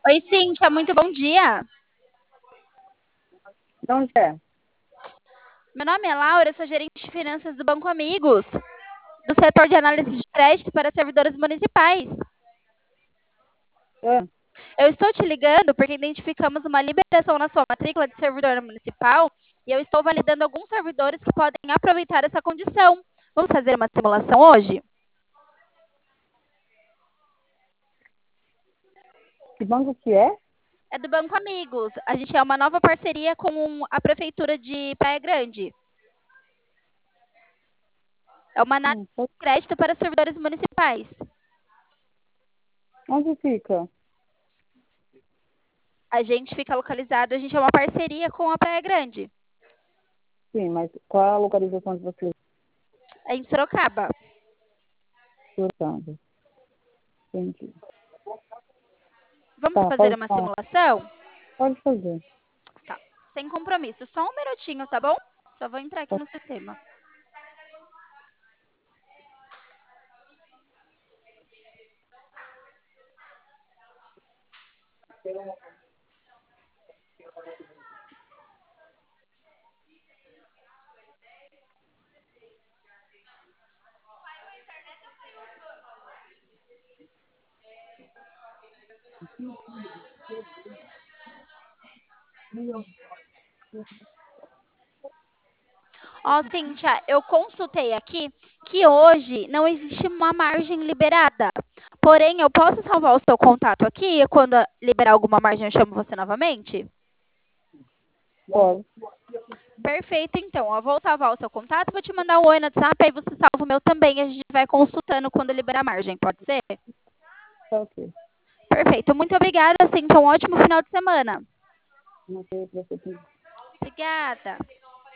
Oi, Cíntia, muito bom dia. De onde é? Meu nome é Laura, eu sou gerente de finanças do Banco Amigos, do setor de análise de crédito para servidores municipais. Ah, Eu estou te ligando porque identificamos uma liberação na sua matrícula de servidor municipal e eu estou validando alguns servidores que podem aproveitar essa condição. Vamos fazer uma simulação hoje? que banco que é? É do Banco Amigos. A gente é uma nova parceria com a Prefeitura de Praia Grande. É uma análise Pode- de crédito para servidores municipais. Onde fica? A gente fica localizado, a gente é uma parceria com a Praia Grande, Sim, mas qual é a localização de vocês é em Sorocaba. surtando? Entendi. Vamos Tá, fazer pode uma falar. simulação? Pode fazer. Tá. Sem compromisso. Só um minutinho, tá bom? Só vou entrar aqui Pode. no sistema. Ó, Cíntia, eu consultei aqui que hoje não existe uma margem liberada. Porém, eu posso salvar o seu contato aqui e quando liberar alguma margem eu chamo você novamente? Pode. Perfeito, então. Eu vou salvar o seu contato, vou te mandar um oi no WhatsApp, aí você salva o meu também e a gente vai consultando quando liberar a margem, pode ser? Tá ok. Perfeito. Muito obrigada, Cíntia. Um ótimo final de semana. Não sei pra você. Obrigada.